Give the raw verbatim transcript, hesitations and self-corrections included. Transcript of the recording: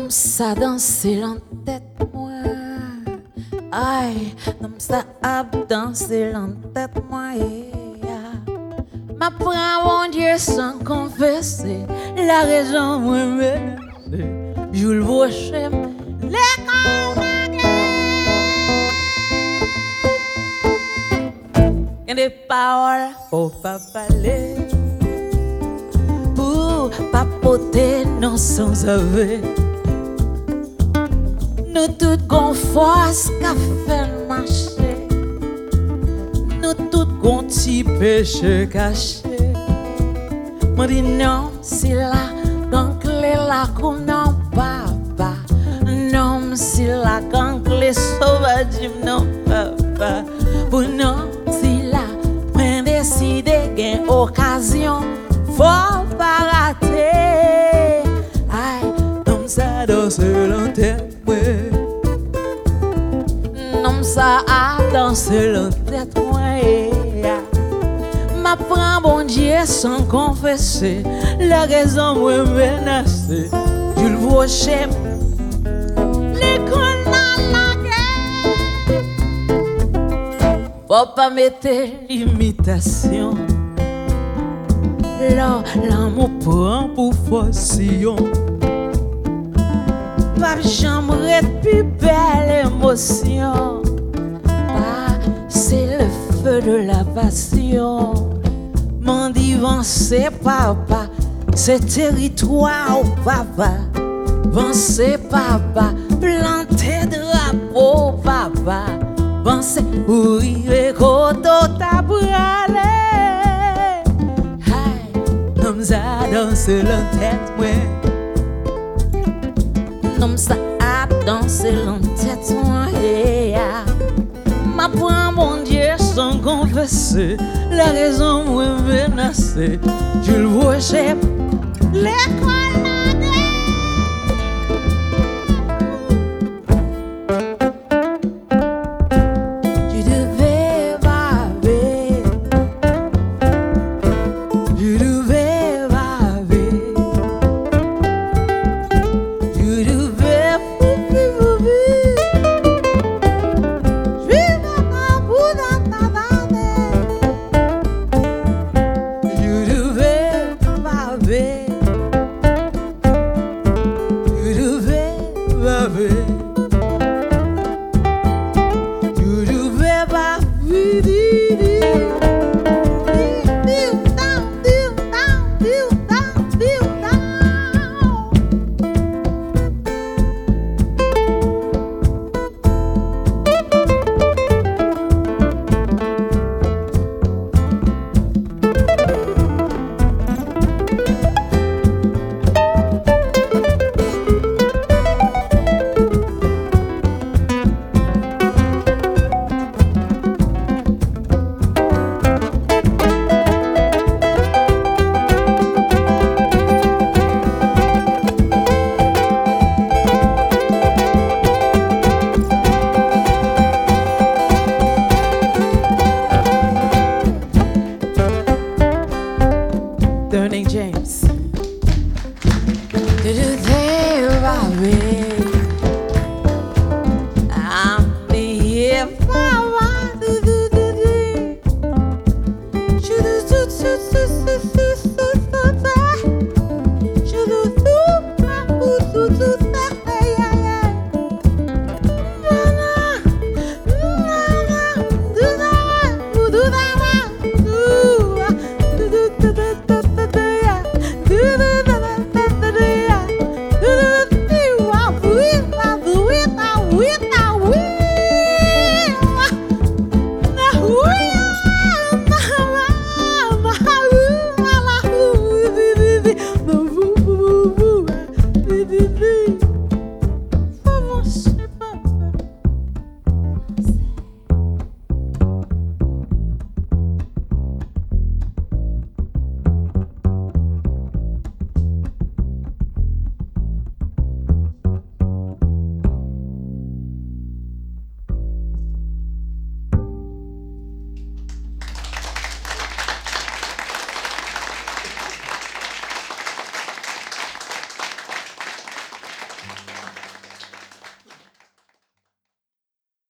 Nom ça danser en tête moi. Aïe, nom ça a danser en tête moi. Ma prend mon Dieu sans confesser. La raison moi menacée. Je le vois chez l'école. Et des paroles faut pas parler. Pour papoter non sans aveu. Nous tout gon force qu'a fait marcher. Nous tout gon petit péché caché. Moi dis non, c'est là quand clé la comme non papa. Non, c'est là quand clé sauvage non papa. Pour non, c'est là prend décider gain occasion. Faut pas rater. Aïe, non ça danse l'entête ouais. Non ça a dansé l'entête ouais. Ma prend bon Dieu sans confesser. La raison moi menacée. Je le vois chez l'école la guerre. Faut pas mettre l'imitation. Là, l'amour prend pour fassion. Pas j'aimerais plus belle émotion. Ah, c'est le feu de la passion. Mon divan c'est papa. C'est territoire au papa. Pensez papa. Planter drapeau papa. Pensez oui les côtes ta bralé. Nom ça danse l'entête ouais. Nom ça a dansé l'entête moi yeah. Ma prend mon Dieu sans confesser. La raison moi menacée. Je le vois chez l'école madre. Tu devais baver. Tu devais Turning James. Do you think about me? I'm here for